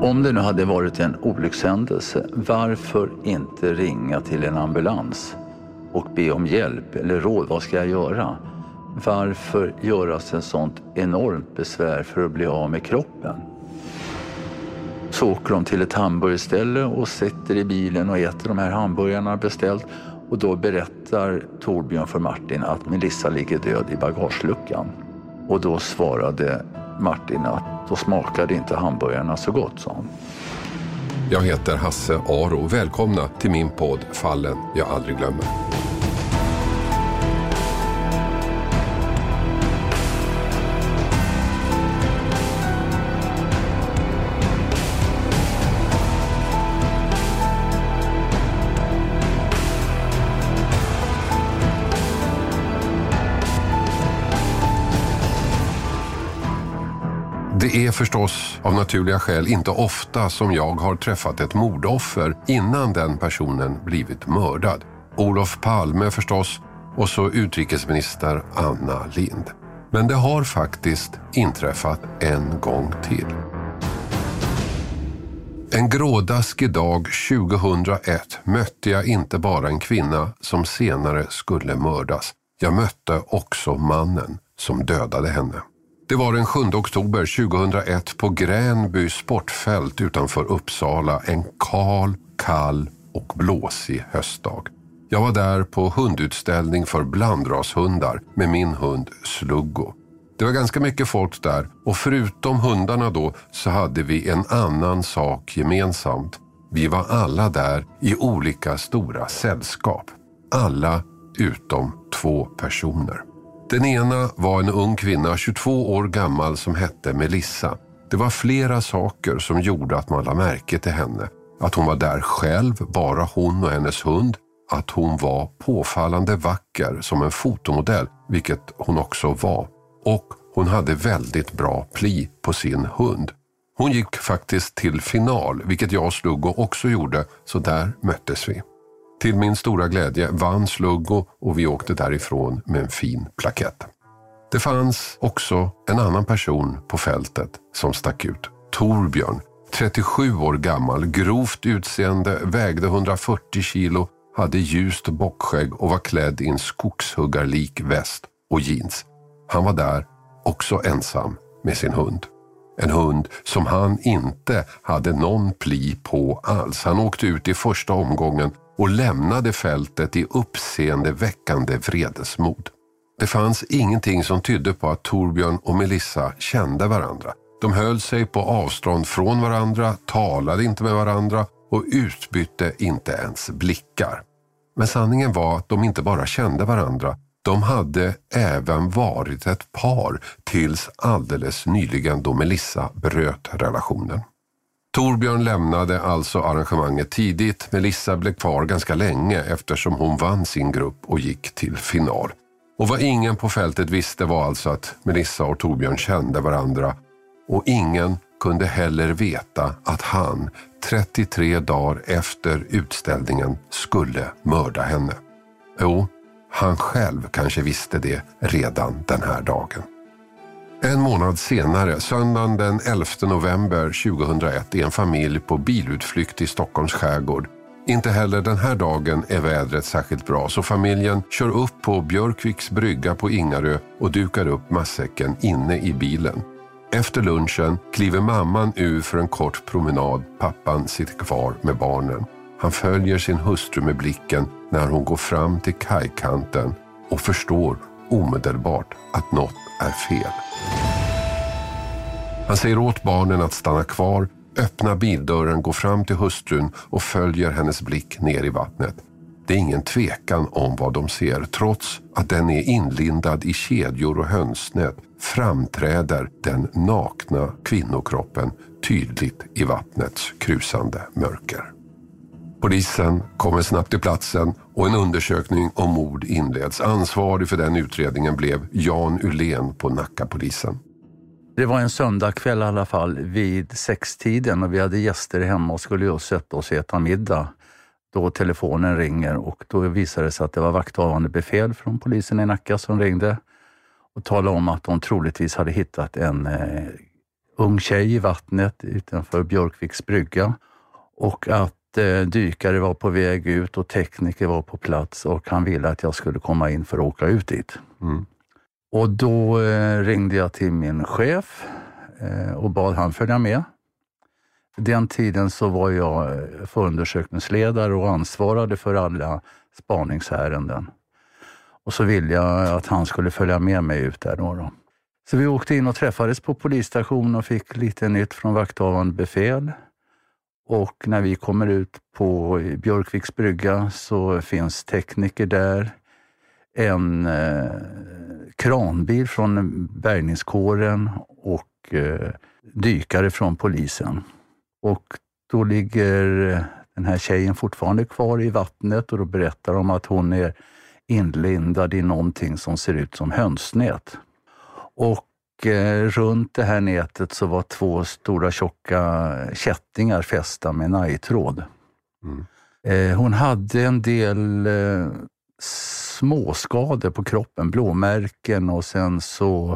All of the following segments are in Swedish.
Om det nu hade varit en olyckshändelse, varför inte ringa till en ambulans och be om hjälp eller råd? Vad ska jag göra? Varför göras en sånt enormt besvär för att bli av med kroppen? Så åker de till ett hamburgerställe och sitter i bilen och äter de här hamburgarna beställt. Och då berättar Torbjörn för Martin att Melissa ligger död i bagageluckan. Och då svarade Martin att då smakade inte hamburgarna så gott, sa han. Jag heter Hasse Aro. Välkomna till min podd Fallen jag aldrig glömmer. Det är förstås av naturliga skäl inte ofta som jag har träffat ett mordoffer innan den personen blivit mördad. Olof Palme förstås och så utrikesminister Anna Lindh. Men det har faktiskt inträffat en gång till. En grådaskig dag 2001 mötte jag inte bara en kvinna som senare skulle mördas. Jag mötte också mannen som dödade henne. Det var den 7 oktober 2001 på Gränby sportfält utanför Uppsala, en kall och blåsig höstdag. Jag var där på hundutställning för blandrashundar med min hund Sluggo. Det var ganska mycket folk där och förutom hundarna då så hade vi en annan sak gemensamt. Vi var alla där i olika stora sällskap. Alla utom 2 personer. Den ena var en ung kvinna, 22 år gammal, som hette Melissa. Det var flera saker som gjorde att man lade märke till henne. Att hon var där själv, bara hon och hennes hund. Att hon var påfallande vacker som en fotomodell, vilket hon också var. Och hon hade väldigt bra pli på sin hund. Hon gick faktiskt till final, vilket jag och Sluggo också gjorde, så där möttes vi. Till min stora glädje vann Sluggo och vi åkte därifrån med en fin plakett. Det fanns också en annan person på fältet som stack ut. Torbjörn, 37 år gammal, grovt utseende, vägde 140 kilo, hade ljust bockskägg och var klädd i en skogshuggarlik väst och jeans. Han var där också ensam med sin hund. En hund som han inte hade någon pli på alls. Han åkte ut i första omgången och lämnade fältet i uppseendeväckande vredesmod. Det fanns ingenting som tydde på att Torbjörn och Melissa kände varandra. De höll sig på avstånd från varandra, talade inte med varandra och utbytte inte ens blickar. Men sanningen var att de inte bara kände varandra. De hade även varit ett par tills alldeles nyligen då Melissa bröt relationen. Torbjörn lämnade alltså arrangemanget tidigt. Melissa blev kvar ganska länge eftersom hon vann sin grupp och gick till final. Och vad ingen på fältet visste var alltså att Melissa och Torbjörn kände varandra. Och ingen kunde heller veta att han 33 dagar efter utställningen skulle mörda henne. Jo, han själv kanske visste det redan den här dagen. En månad senare, söndagen den 11 november 2001, är en familj på bilutflykt i Stockholms skärgård. Inte heller den här dagen är vädret särskilt bra, så familjen kör upp på Björkviks brygga på Ingarö och dukar upp matsäcken inne i bilen. Efter lunchen kliver mamman ur för en kort promenad. Pappan sitter kvar med barnen. Han följer sin hustru med blicken när hon går fram till kajkanten och förstår omedelbart att något är fel. Han säger åt barnen att stanna kvar, öppnar bildörren, går fram till hustrun och följer hennes blick ner i vattnet. Det är ingen tvekan om vad de ser. Trots att den är inlindad i kedjor och hönsnät framträder den nakna kvinnokroppen tydligt i vattnets krusande mörker. Polisen kommer snabbt till platsen och en undersökning om mord inleds. Ansvarig för den utredningen blev Jan Ulén på Nackapolisen. Det var en söndagkväll i alla fall vid 6-tiden och vi hade gäster hemma och skulle just sätta oss och äta middag. Då telefonen ringer och då visade det sig att det var vakthavande befäl från polisen i Nacka som ringde och talade om att de troligtvis hade hittat en ung tjej i vattnet utanför Björkviks brygga och att dykare var på väg ut och tekniker var på plats och han ville att jag skulle komma in för att åka ut dit. Mm. Och då ringde jag till min chef och bad han följa med. Den tiden så var jag förundersökningsledare och ansvarade för alla spaningsärenden. Och så ville jag att han skulle följa med mig ut där då. Så vi åkte in och träffades på polisstationen och fick lite nytt från vakthavande befäl. Och när vi kommer ut på Björkviks brygga så finns tekniker där. En kranbil från bärgningskåren och dykare från polisen. Och då ligger den här tjejen fortfarande kvar i vattnet och då berättar de att hon är inlindad i någonting som ser ut som hönsnät. Och runt det här nätet så var 2 stora tjocka kättingar fästa med najtråd. Mm. Hon hade en del småskador på kroppen, blåmärken och sen så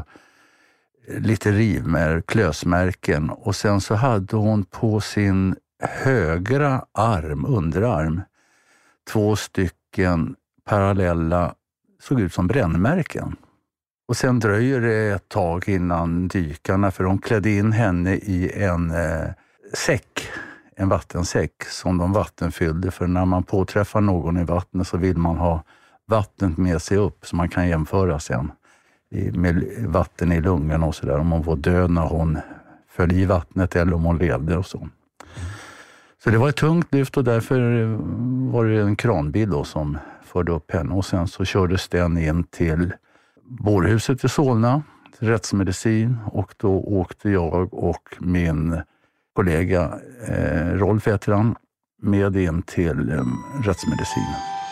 lite klösmärken. Och sen så hade hon på sin högra arm, underarm, 2 stycken parallella, såg ut som brännmärken. Och sen dröjer det ett tag innan dykarna, för de klädde in henne i en säck, en vattensäck som de vattenfyllde. För när man påträffar någon i vattnet så vill man ha vattnet med sig upp så man kan jämföra sen med vatten i lungorna och sådär. Om hon var död när hon föll i vattnet eller om hon levde och så. Så det var ett tungt lyft och därför var det en kranbil då som förde upp henne. Och sen så kördes den in till bårhuset i Solna, till rättsmedicin. Och då åkte jag och min kollega Rolf Etran med in till rättsmedicin.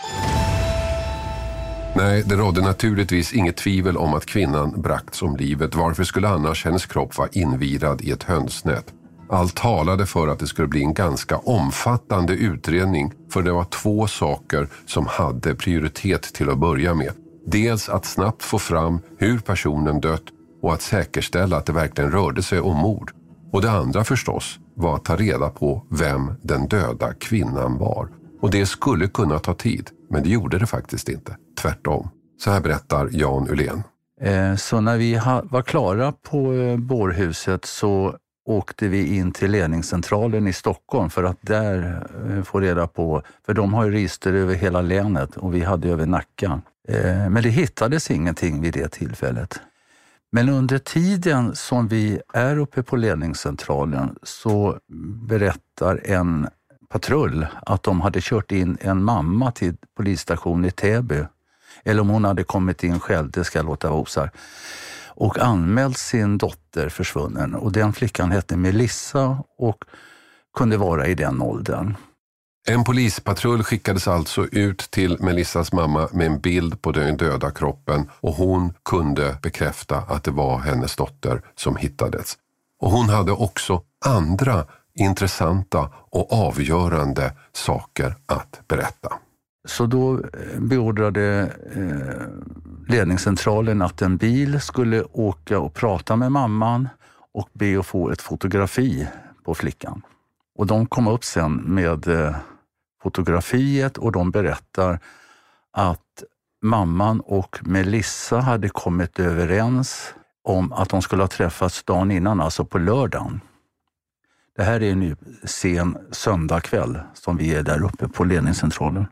Nej, det rådde naturligtvis inget tvivel om att kvinnan bragts om livet. Varför skulle annars hennes kropp vara invirad i ett hönsnät? Allt talade för att det skulle bli en ganska omfattande utredning, för det var 2 saker som hade prioritet till att börja med. Dels att snabbt få fram hur personen dött och att säkerställa att det verkligen rörde sig om mord. Och det andra förstås var att ta reda på vem den döda kvinnan var. Och det skulle kunna ta tid, men det gjorde det faktiskt inte. Tvärtom. Så här berättar Jan Ullén. Så när vi var klara på bårhuset så åkte vi in till ledningscentralen i Stockholm för att där få reda på, för de har ju register över hela länet och vi hade över Nacka. Men det hittades ingenting vid det tillfället. Men under tiden som vi är uppe på ledningscentralen så berättar en patrull att de hade kört in en mamma till polisstation i Täby. Eller om hon hade kommit in själv, det ska jag låta vara osagt. Och anmält sin dotter försvunnen. Och den flickan hette Melissa och kunde vara i den åldern. En polispatrull skickades alltså ut till Melissas mamma med en bild på den döda kroppen och hon kunde bekräfta att det var hennes dotter som hittades. Och hon hade också andra intressanta och avgörande saker att berätta. Så då beordrade ledningscentralen att en bil skulle åka och prata med mamman och be att få ett fotografi på flickan. Och de kom upp sen med fotografiet och de berättar att mamman och Melissa hade kommit överens om att de skulle ha träffats dagen innan, alltså på lördagen. Det här är nu sen söndagkväll som vi är där uppe på ledningscentralen.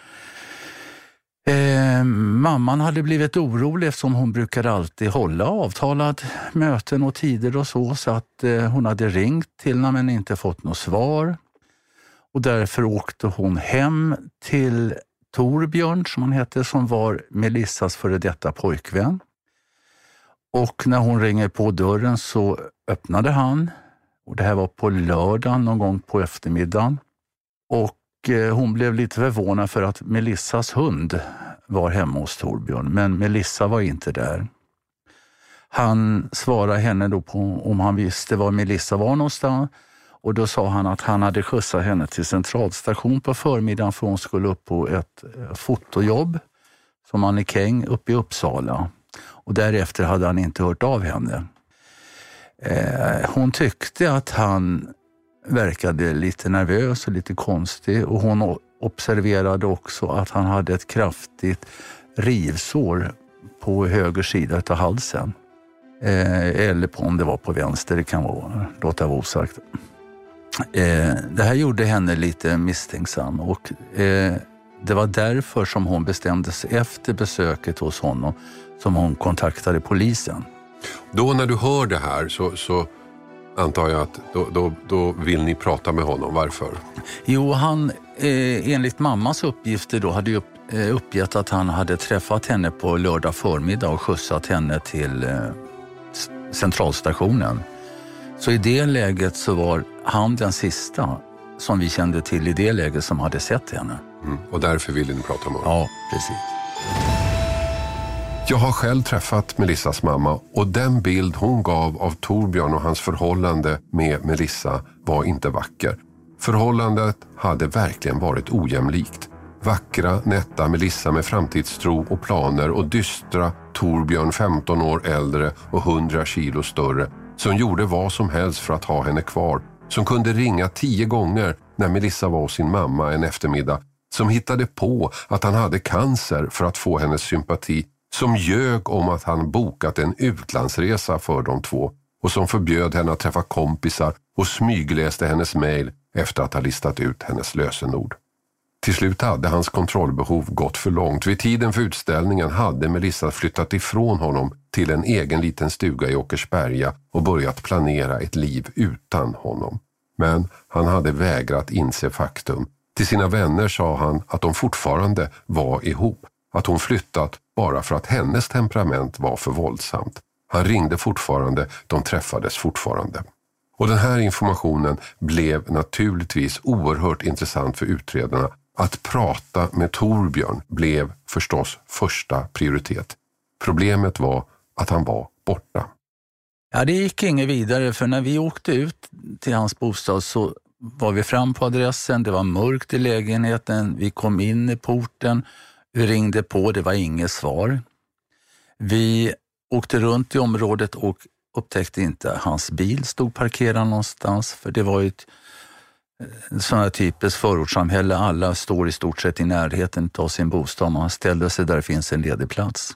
Mamman hade blivit orolig eftersom hon brukar alltid hålla avtalad möten och tider och så att hon hade ringt till henne men inte fått något svar. Och därför åkte hon hem till Torbjörn som han hette, som var Melissas före detta pojkvän. Och när hon ringer på dörren så öppnade han. Och det här var på lördagen någon gång på eftermiddagen. Och hon blev lite förvånad för att Melissas hund var hemma hos Torbjörn. Men Melissa var inte där. Han svarade henne då på om han visste var Melissa var någonstans. Och då sa han att han hade skjutsat henne till centralstation på förmiddagen för hon skulle upp på ett fotojobb som mannekäng uppe i Uppsala. Och därefter hade han inte hört av henne. Hon tyckte att han verkade lite nervös och lite konstig, och hon observerade också att han hade ett kraftigt rivsår på höger sida av halsen. Eller om det var på vänster, det kan låta vara osagt. Det här gjorde henne lite misstänksam, och det var därför som hon bestämde sig efter besöket hos honom som hon kontaktade polisen. Då när du hör det här så antar jag att då vill ni prata med honom. Varför? Jo, han enligt mammas uppgifter då hade uppgett att han hade träffat henne på lördag förmiddag och skjutsat henne till centralstationen. Så i det läget så var han den sista som vi kände till i det läget som hade sett henne. Och därför ville ni prata med honom? Ja, precis. Jag har själv träffat Melissas mamma, och den bild hon gav av Torbjörn och hans förhållande med Melissa var inte vacker. Förhållandet hade verkligen varit ojämlikt. Vackra, nätta Melissa med framtidstro och planer, och dystra Torbjörn 15 år äldre och 100 kilo större, som gjorde vad som helst för att ha henne kvar, som kunde ringa 10 gånger när Melissa var hos sin mamma en eftermiddag, som hittade på att han hade cancer för att få hennes sympati, som ljög om att han bokat en utlandsresa för de två, och som förbjöd henne att träffa kompisar och smygläste hennes mejl efter att ha listat ut hennes lösenord. Till slut hade hans kontrollbehov gått för långt. Vid tiden för utställningen hade Melissa flyttat ifrån honom till en egen liten stuga i Åkersberga och börjat planera ett liv utan honom. Men han hade vägrat inse faktum. Till sina vänner sa han att de fortfarande var ihop. Att hon flyttat bara för att hennes temperament var för våldsamt. Han ringde fortfarande, de träffades fortfarande. Och den här informationen blev naturligtvis oerhört intressant för utredarna. Att prata med Torbjörn blev förstås första prioritet. Problemet var att han var borta. Ja, det gick inget vidare, för när vi åkte ut till hans bostad så var vi fram på adressen. Det var mörkt i lägenheten. Vi kom in i porten. Vi ringde på, det var inget svar. Vi åkte runt i området och upptäckte inte hans bil stod parkerad någonstans, för det var ju ett sådant här typiskt förortssamhälle. Alla står i stort sett i närheten av sin bostad. Man ställer sig där det finns en ledig plats.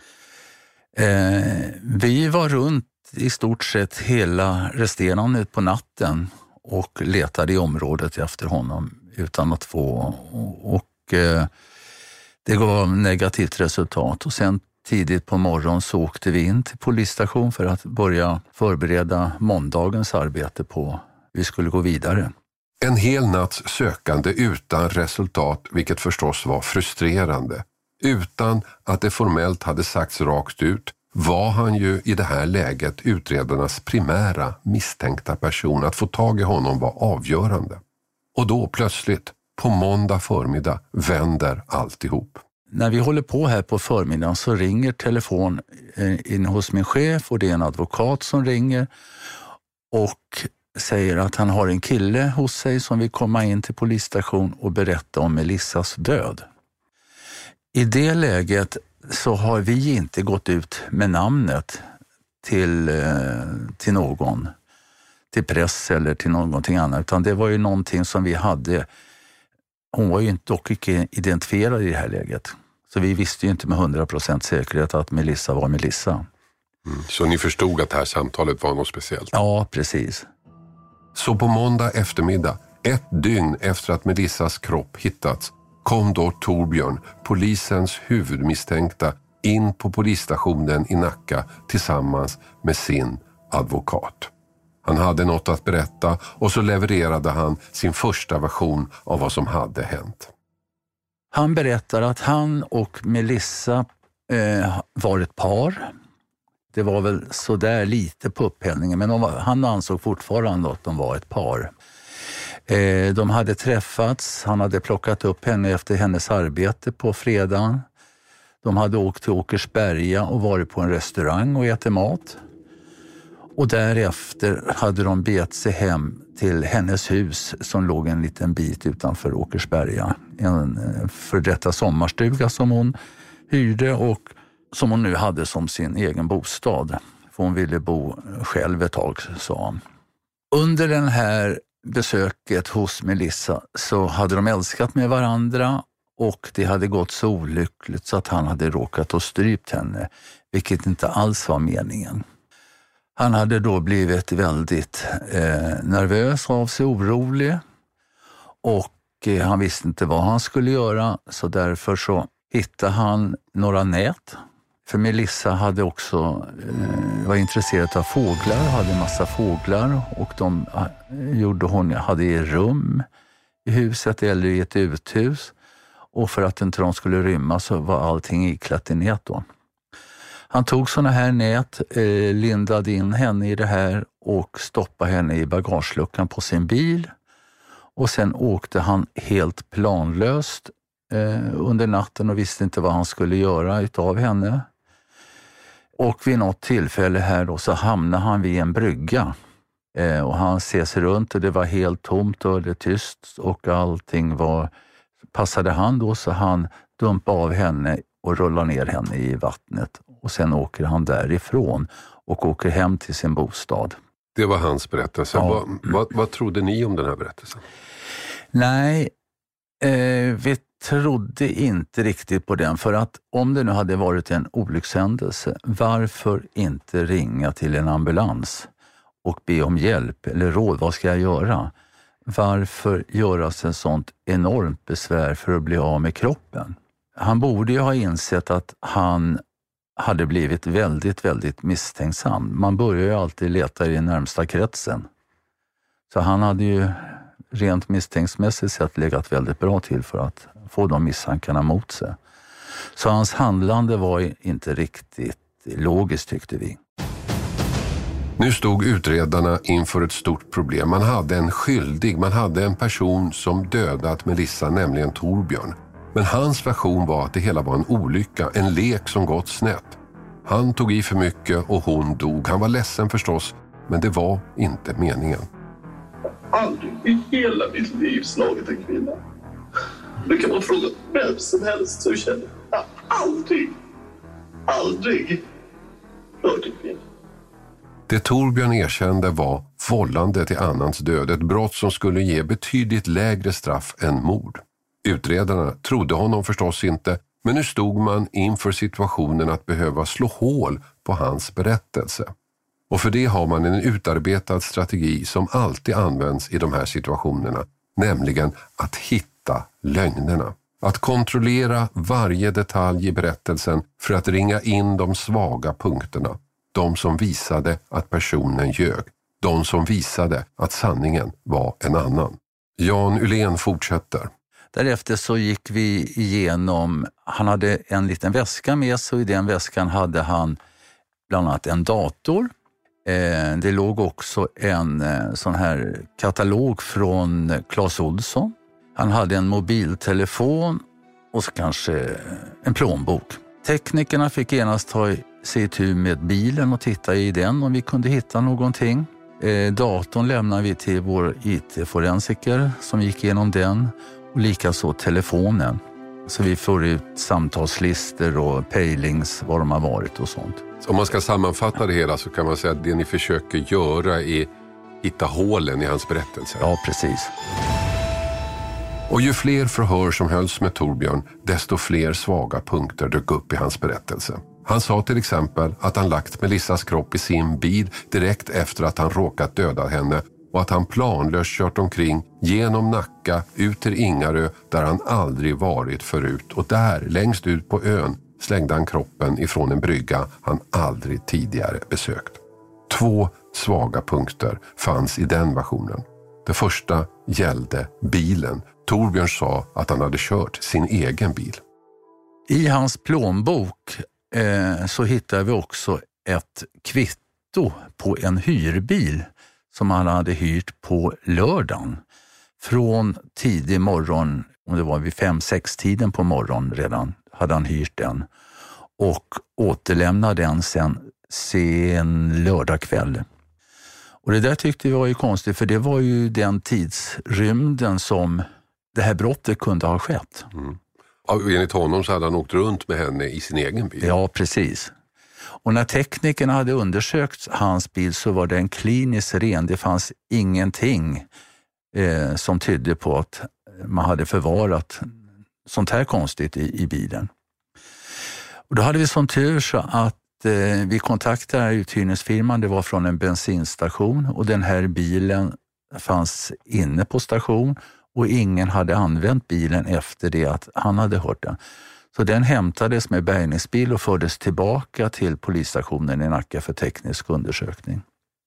Vi var runt i stort sett hela resterande på natten och letade i området efter honom utan att få, och det gav negativt resultat. Och sen tidigt på morgonen så åkte vi in till polisstation för att börja förbereda måndagens arbete på vi skulle gå vidare. En hel natts sökande utan resultat, vilket förstås var frustrerande. Utan att det formellt hade sagts rakt ut var han ju i det här läget utredarnas primära misstänkta person. Att få tag i honom var avgörande. Och då plötsligt, på måndag förmiddag, vänder alltihop. När vi håller på här på förmiddagen så ringer telefon in hos min chef, och det är en advokat som ringer och säger att han har en kille hos sig som vill komma in till polisstation och berätta om Melissas död. I det läget så har vi inte gått ut med namnet till någon, till press eller till någonting annat, utan det var ju någonting som vi hade. Hon var ju dock inte identifierad i det här läget. Så vi visste ju inte med 100% säkerhet att Melissa var Melissa. Så ni förstod att det här samtalet var något speciellt? Ja, precis. Så på måndag eftermiddag, 1 dygn efter att Melissas kropp hittats, kom då Torbjörn, polisens huvudmisstänkta, in på polisstationen i Nacka tillsammans med sin advokat. Han hade något att berätta, och så levererade han sin första version av vad som hade hänt. Han berättar att han och Melissa var ett par. Det var väl så där lite på upphällningen, men han ansåg fortfarande att de var ett par. De hade träffats, han hade plockat upp henne efter hennes arbete på fredagen. De hade åkt till Åkersberga och varit på en restaurang och ätit mat. Och därefter hade de begett sig hem till hennes hus som låg en liten bit utanför Åkersberga. En för detta sommarstuga som hon hyrde och som hon nu hade som sin egen bostad för hon ville bo själv ett tag, sa han. Under den här besöket hos Melissa så hade de älskat med varandra och det hade gått så olyckligt så att han hade råkat och strypt henne, vilket inte alls var meningen. Han hade då blivit väldigt nervös av sig, orolig, och han visste inte vad han skulle göra, så därför så hittade han några nät. För Melissa hade också var intresserad av fåglar, hade en massa fåglar, och de hade i rum i huset eller i ett uthus, och för att inte de skulle rymma så var allting iklätt i nät då. Han tog såna här nät, lindade in henne i det här och stoppade henne i bagageluckan på sin bil, och sen åkte han helt planlöst under natten och visste inte vad han skulle göra utav henne. Och vid något tillfälle här då så hamnade han vid en brygga och han ser sig runt och det var helt tomt och det tyst och allting passade han då, så han dumpade av henne och rullade ner henne i vattnet, och sen åker han därifrån och åker hem till sin bostad. Det var hans berättelse. Ja. Vad trodde ni om den här berättelsen? Nej, vi trodde inte riktigt på den, för att om det nu hade varit en olyckshändelse, varför inte ringa till en ambulans och be om hjälp eller råd? Vad ska jag göra? Varför göras en sånt enormt besvär för att bli av med kroppen? Han borde ju ha insett att han hade blivit väldigt, väldigt misstänksam. Man börjar ju alltid leta i den närmsta kretsen. Så han hade ju rent misstänksmässigt sett legat väldigt bra till för att få de misstankarna mot sig. Så hans handlande var inte riktigt logiskt, tyckte vi. Nu stod utredarna inför ett stort problem. Man hade en skyldig, man hade en person som dödat Melissa, nämligen Torbjörn. Men hans version var att det hela var en olycka, en lek som gått snett. Han tog i för mycket och hon dog. Han var ledsen förstås, men det var inte meningen. Aldrig i hela mitt liv slagit en kvinna. Det kan man fråga vem som helst som känner. Aldrig slagit en kvinna. Det Torbjörn erkände var vållande till annans död, ett brott som skulle ge betydligt lägre straff än mord. Utredarna trodde honom förstås inte, men nu stod man inför situationen att behöva slå hål på hans berättelse. Och för det har man en utarbetad strategi som alltid används i de här situationerna, nämligen att hitta lögnerna. Att kontrollera varje detalj i berättelsen för att ringa in de svaga punkterna. De som visade att personen ljög. De som visade att sanningen var en annan. Jan Ullén fortsätter. Därefter så gick vi igenom, han hade en liten väska med sig, och i den väskan hade han bland annat en dator. Det låg också en sån här katalog från Clas Ohlson. Han hade en mobiltelefon och så kanske en plånbok. Teknikerna fick genast ta sig itu med bilen och titta i den om vi kunde hitta någonting. Datorn lämnade vi till vår IT-forensiker som gick igenom den, och likaså telefonen. Så vi får ut samtalslistor och pejlings, var de har varit och sånt. Om man ska sammanfatta det hela så kan man säga att det ni försöker göra är hitta hålen i hans berättelse. Ja, precis. Och ju fler förhör som hölls med Torbjörn, desto fler svaga punkter dök upp i hans berättelse. Han sa till exempel att han lagt Melissas kropp i sin bil direkt efter att han råkat döda henne, och att han planlöst kört omkring genom Nacka ut till Ingarö där han aldrig varit förut, och där längst ut på ön slängde han kroppen ifrån en brygga han aldrig tidigare besökt. 2 svaga punkter fanns i den versionen. Det första gällde bilen. Torbjörn sa att han hade kört sin egen bil. I hans plånbok så hittade vi också ett kvitto på en hyrbil som han hade hyrt på lördagen. Från tidig morgon, om det var vid 5-6 tiden på morgon redan, hade han hyrt den. Och återlämnade den sen lördagkväll. Och det där tyckte vi var ju konstigt, för det var ju den tidsrymden som det här brottet kunde ha skett. Mm. Enligt honom så hade han åkt runt med henne i sin egen bil. Ja, precis. Och när teknikerna hade undersökt hans bil så var den kliniskt ren. Det fanns ingenting som tydde på att man hade förvarat sånt här konstigt i bilen. Och då hade vi sån tur så att vi kontaktade uthyrningsfirman. Det var från en bensinstation och den här bilen fanns inne på station och ingen hade använt bilen efter det att han hade hört den. Så den hämtades med bärgningsbil och fördes tillbaka till polisstationen i Nacka för teknisk undersökning.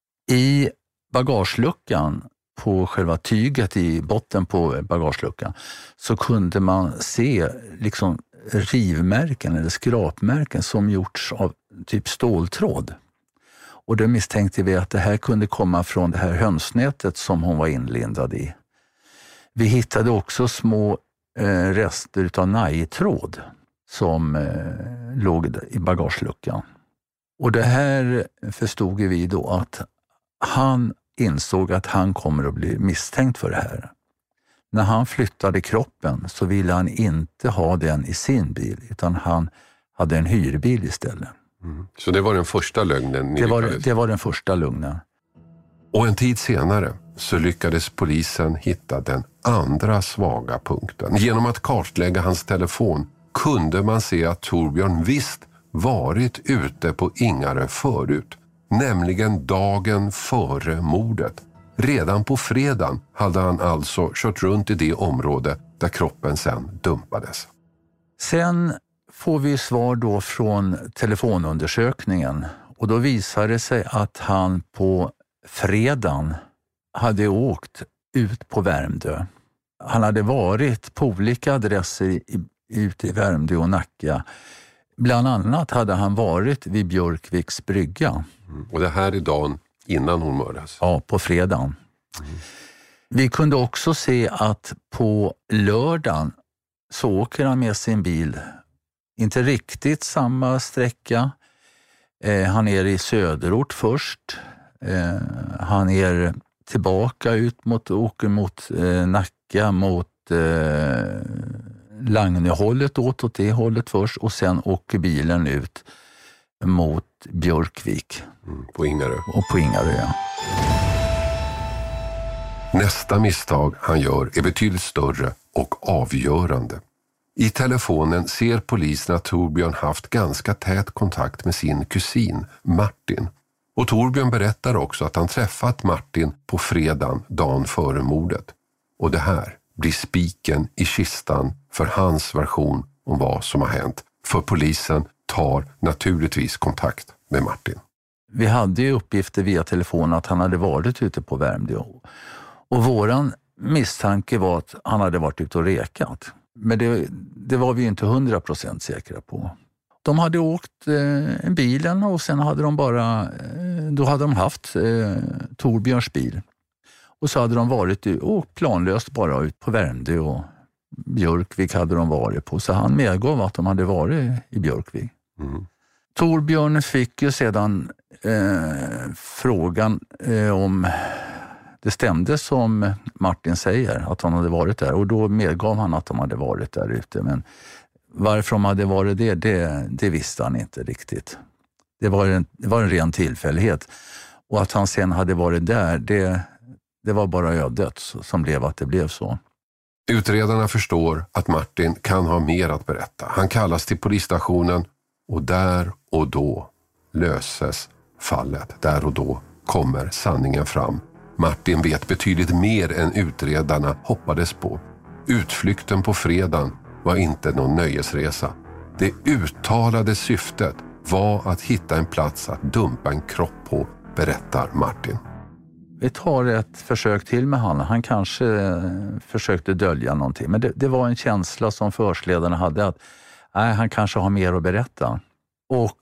I bagageluckan, på själva tyget i botten på bagageluckan, så kunde man se liksom rivmärken eller skrapmärken som gjorts av typ ståltråd. Och då misstänkte vi att det här kunde komma från det här hönsnätet som hon var inlindad i. Vi hittade också små rester av najtråd som låg i bagageluckan. Och det här förstod vi då att han insåg att han kommer att bli misstänkt för det här. När han flyttade kroppen så ville han inte ha den i sin bil utan han hade en hyrbil istället. Mm. Så det var den första lögnen? Det var den första lögnen. Och en tid senare så lyckades polisen hitta den andra svaga punkten. Genom att kartlägga hans telefon kunde man se att Torbjörn visst varit ute på Ingarö förut. Nämligen dagen före mordet. Redan på fredagen hade han alltså kört runt i det område där kroppen sen dumpades. Sen får vi svar då från telefonundersökningen och då visade det sig att han på fredagen hade åkt ut på Värmdö. Han hade varit på olika adresser ute i Värmdö och Nacka. Bland annat hade han varit vid Björkviks brygga. Och det här är dagen innan hon mördas? Ja, på fredagen. Vi kunde också se att på lördagen så åker han med sin bil. Inte riktigt samma sträcka. Han är i söderort först. Han är tillbaka åker mot Nacka, mot Lagnehållet, åt det hållet först. Och sen åker bilen ut mot Björkvik. På Ingarö. Och på Ingarö, ja. Nästa misstag han gör är betydligt större och avgörande. I telefonen ser polisen att Torbjörn haft ganska tät kontakt med sin kusin Martin. Och Torbjörn berättar också att han träffat Martin på fredagen dagen före mordet. Och det här blir spiken i kistan för hans version om vad som har hänt. För polisen tar naturligtvis kontakt med Martin. Vi hade ju uppgifter via telefon att han hade varit ute på Värmdö. Och våran misstanke var att han hade varit ute och rekat. Men det var vi inte 100% säkra på. De hade åkt bilen och sen hade då hade de haft Torbjörns bil. Och så hade de varit och planlöst bara ut på Värmdö och Björkvik hade de varit på. Så han medgav att de hade varit i Björkvik. Mm. Torbjörn fick ju sedan frågan om det stämde som Martin säger att han hade varit där. Och då medgav han att de hade varit där ute. Men varför de hade varit det visste han inte riktigt. Det var en ren tillfällighet. Och att han sen hade varit där, det var bara ödet som blev att det blev så. Utredarna förstår att Martin kan ha mer att berätta. Han kallas till polisstationen och där och då löses fallet. Där och då kommer sanningen fram. Martin vet betydligt mer än utredarna hoppades på. Utflykten på fredagen var inte någon nöjesresa. Det uttalade syftet var att hitta en plats att dumpa en kropp på, berättar Martin. Vi tar ett försök till med han. Han kanske försökte dölja någonting. Men det var en känsla som förhörsledarna hade att han kanske har mer att berätta. Och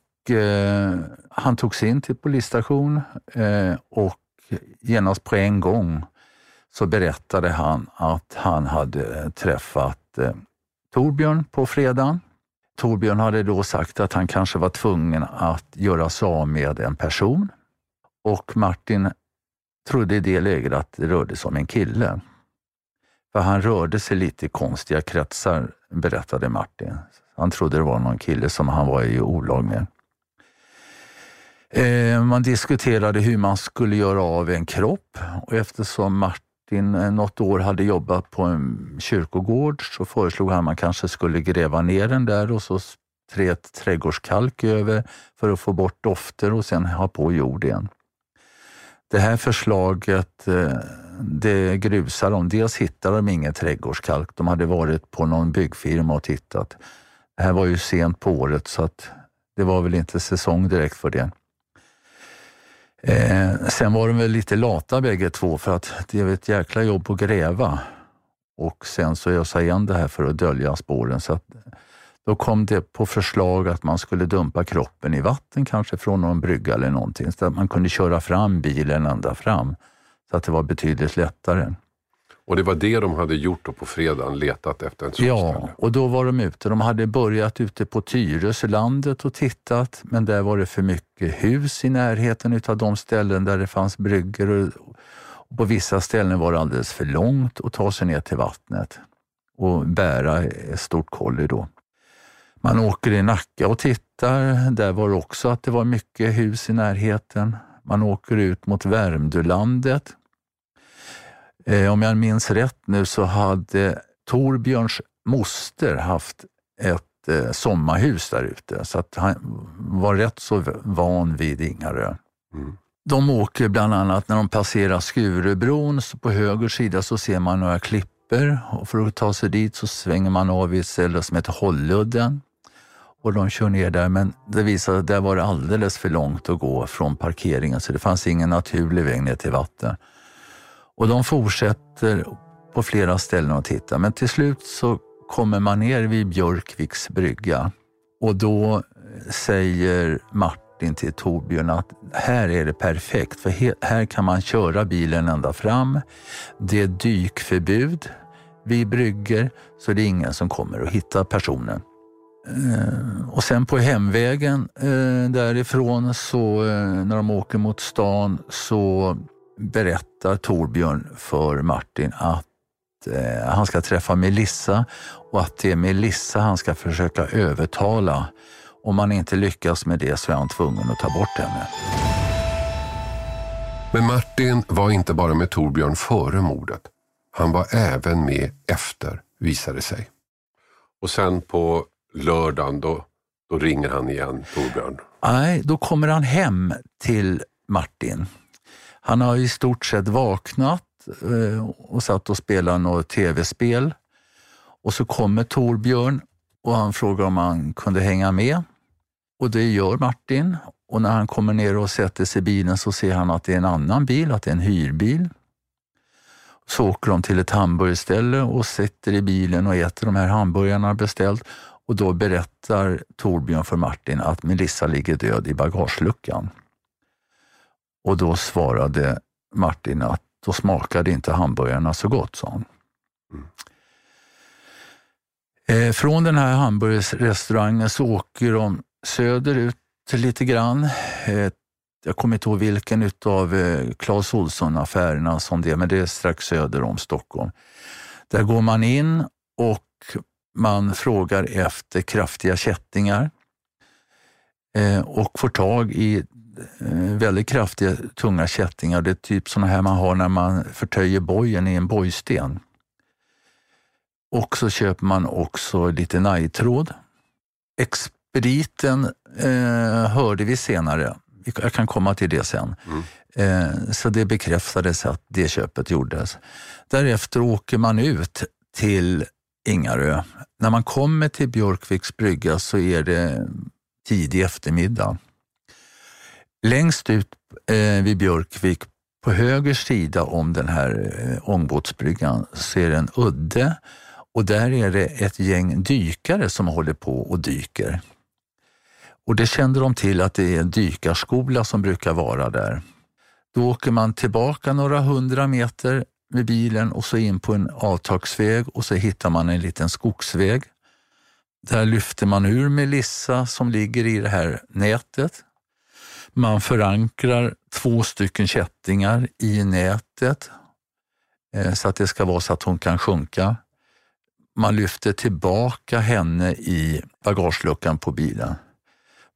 han tog sig in till polisstation och genast på en gång så berättade han att han hade träffat Torbjörn på fredagen. Torbjörn hade då sagt att han kanske var tvungen att göra sig av med en person. Och Martin trodde i det läget att det rörde sig om en kille. För han rörde sig lite i konstiga kretsar, berättade Martin. Han trodde det var någon kille som han var i olag med. Man diskuterade hur man skulle göra av en kropp, och eftersom Martin något år hade jobbat på en kyrkogård så föreslog han att man kanske skulle gräva ner den där och så strö trädgårdskalk över för att få bort dofter och sen ha på jord igen. Det här förslaget, det grusade de. Dels hittade de ingen trädgårdskalk. De hade varit på någon byggfirma och tittat. Det här var ju sent på året så att det var väl inte säsong direkt för det. Sen var de väl lite lata bägge två för att det är ett jäkla jobb att gräva. Och sen så ösa igen det här för att dölja spåren. Så att då kom det på förslag att man skulle dumpa kroppen i vatten, kanske från någon brygga eller någonting. Så att man kunde köra fram bilen ända fram. Så att det var betydligt lättare. Och det var det de hade gjort då på fredagen, letat efter en sån ställe. Ja, och då var de ute. De hade börjat ute på Tyresölandet och tittat. Men där var det för mycket hus i närheten utav de ställen där det fanns bryggor. Och på vissa ställen var det alldeles för långt att ta sig ner till vattnet. Och bära ett stort kolli då. Man åker i Nacka och tittar. Där var det också att det var mycket hus i närheten. Man åker ut mot Värmdölandet. Om jag minns rätt nu så hade Torbjörns moster haft ett sommarhus där ute. Så att han var rätt så van vid Ingarö. Mm. De åker bland annat när de passerar Skurubron. Så på höger sida så ser man några klippor. Och för att ta sig dit så svänger man av i ett ställe som heter Hålludden. Och de kör ner där, men det visade att där var det alldeles för långt att gå från parkeringen. Så det fanns ingen naturlig väg ner till vatten. Och de fortsätter på flera ställen att titta. Men till slut så kommer man ner vid Björkviks brygga. Och då säger Martin till Torbjörn att här är det perfekt. För här kan man köra bilen ända fram. Det är dykförbud vid brygger, så det är ingen som kommer att hitta personen. Och sen på hemvägen därifrån så när de åker mot stan så berättar Torbjörn för Martin att han ska träffa Melissa och att det är Melissa han ska försöka övertala. Om han inte lyckas med det så är han tvungen att ta bort henne. Men Martin var inte bara med Torbjörn före mordet. Han var även med efter, visade sig. Och sen på lördagen då ringer han igen, Torbjörn. Nej, då kommer han hem till Martin. Han har i stort sett vaknat och satt och spelat något tv-spel. Och så kommer Torbjörn och han frågar om han kunde hänga med. Och det gör Martin. Och när han kommer ner och sätter sig i bilen så ser han att det är en annan bil, att det är en hyrbil. Så åker de till ett hamburgerställe och sitter i bilen och äter de här hamburgarna beställt. Och då berättar Torbjörn för Martin att Melissa ligger död i bagageluckan. Och då svarade Martin att då smakade inte hamburgarna så gott, sa han. Från den här hamburgerrestaurangen så åker de söderut lite grann. Jag kommer inte ihåg vilken utav Clas Ohlson-affärerna som det är, men det är strax söder om Stockholm. Där går man in och man frågar efter kraftiga kättingar och får tag i väldigt kraftiga, tunga kättingar. Det är typ såna här man har när man förtöjer bojen i en bojsten. Och så köper man också lite najtråd. Expediten hörde vi senare. Jag kan komma till det sen. Så det bekräftades att det köpet gjordes. Därefter åker man ut till Ingarö. När man kommer till Björkviks brygga så är det tidig eftermiddag. Längst ut vid Björkvik på höger sida om den här ångbåtsbryggan så är det en udde. Och där är det ett gäng dykare som håller på och dyker. Och det kände de till att det är en dykarskola som brukar vara där. Då åker man tillbaka några 100 meter med bilen och så in på en avtagsväg och så hittar man en liten skogsväg. Där lyfter man ur Melissa som ligger i det här nätet. Man förankrar 2 stycken kättingar i nätet så att det ska vara så att hon kan sjunka. Man lyfter tillbaka henne i bagageluckan på bilen.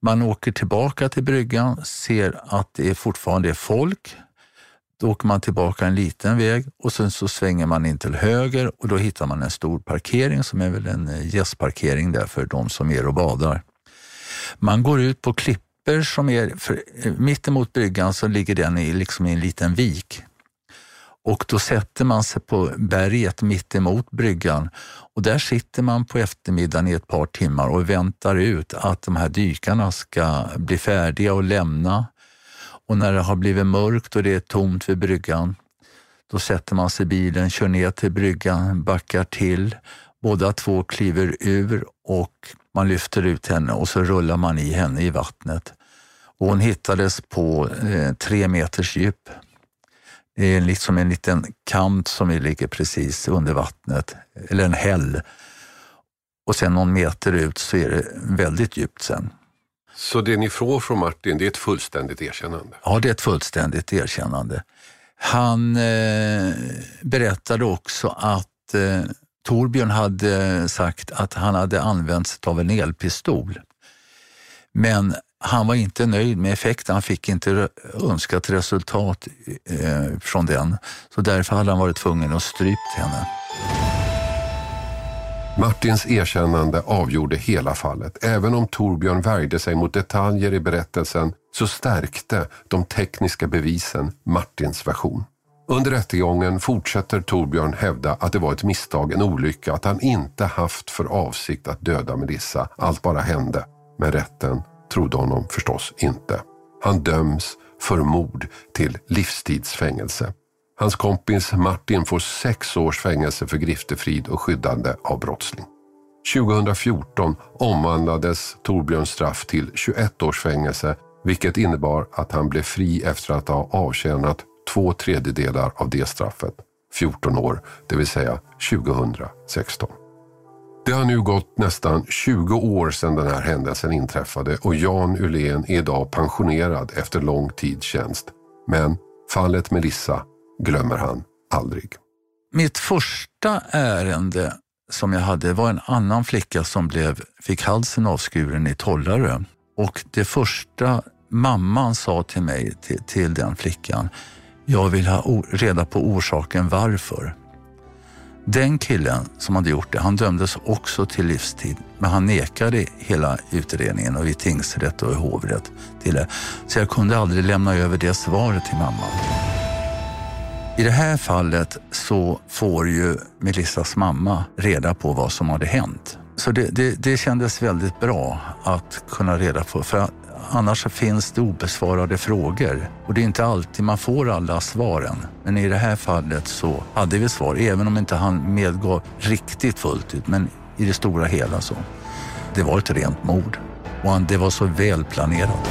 Man åker tillbaka till bryggan, ser att det fortfarande är folk. Då åker man tillbaka en liten väg och sen så svänger man in till höger och då hittar man en stor parkering som är väl en gästparkering där för de som är och badar. Man går ut på klippor som är, mitt emot bryggan så ligger den i en liten vik. Och då sätter man sig på berget mitt emot bryggan och där sitter man på eftermiddagen i ett par timmar och väntar ut att de här dykarna ska bli färdiga och lämna. Och när det har blivit mörkt och det är tomt vid bryggan, då sätter man sig i bilen, kör ner till bryggan, backar till. Båda två kliver ur och man lyfter ut henne och så rullar man i henne i vattnet. Och hon hittades på 3 meters djup. Det är liksom en liten kant som ligger precis under vattnet, eller en häll. Och sen någon meter ut så är det väldigt djupt sen. Så det ni får från Martin, det är ett fullständigt erkännande? Ja, det är ett fullständigt erkännande. Han berättade också att Torbjörn hade sagt att han hade använt sig av en elpistol. Men han var inte nöjd med effekten, han fick inte önskat resultat från den. Så därför hade han varit tvungen att strypt henne. Martins erkännande avgjorde hela fallet. Även om Torbjörn värjde sig mot detaljer i berättelsen så stärkte de tekniska bevisen Martins version. Under rättegången fortsätter Torbjörn hävda att det var ett misstag, en olycka, att han inte haft för avsikt att döda Melissa. Allt bara hände. Men rätten trodde honom förstås inte. Han döms för mord till livstidsfängelse. Hans kompis Martin får 6 års fängelse för griftefrid och skyddande av brottsling. 2014 omvandlades Torbjörns straff till 21 års fängelse, vilket innebar att han blev fri efter att ha avtjänat 2/3 av det straffet. 14 år, det vill säga 2016. Det har nu gått nästan 20 år sedan den här händelsen inträffade och Jan Ullén är idag pensionerad efter lång tids tjänst. Men fallet Melissa glömmer han aldrig. Mitt första ärende som jag hade var en annan flicka som fick halsen avskuren i Tollarö. Och det första mamman sa till mig, till den flickan, jag vill ha reda på orsaken varför. Den killen som hade gjort det, han dömdes också till livstid. Men han nekade hela utredningen och i tingsrätt och i hovrätt till det. Så jag kunde aldrig lämna över det svaret till mamma. I det här fallet så får ju Melissas mamma reda på vad som hade hänt. Så det kändes väldigt bra att kunna reda på. För annars finns det obesvarade frågor. Och det är inte alltid man får alla svaren. Men i det här fallet så hade vi svar. Även om inte han medgav riktigt fullt ut. Men i det stora hela så. Det var ett rent mord. Och det var så väl planerat.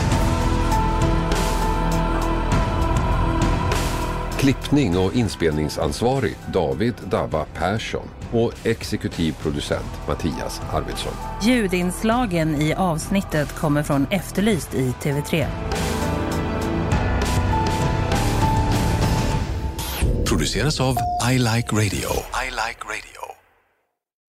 Klippning och inspelningsansvarig David Dabba Persson och exekutiv producent Mattias Arvidsson. Ljudinslagen i avsnittet kommer från Efterlyst i TV3. Produceras av I Like Radio. I Like Radio.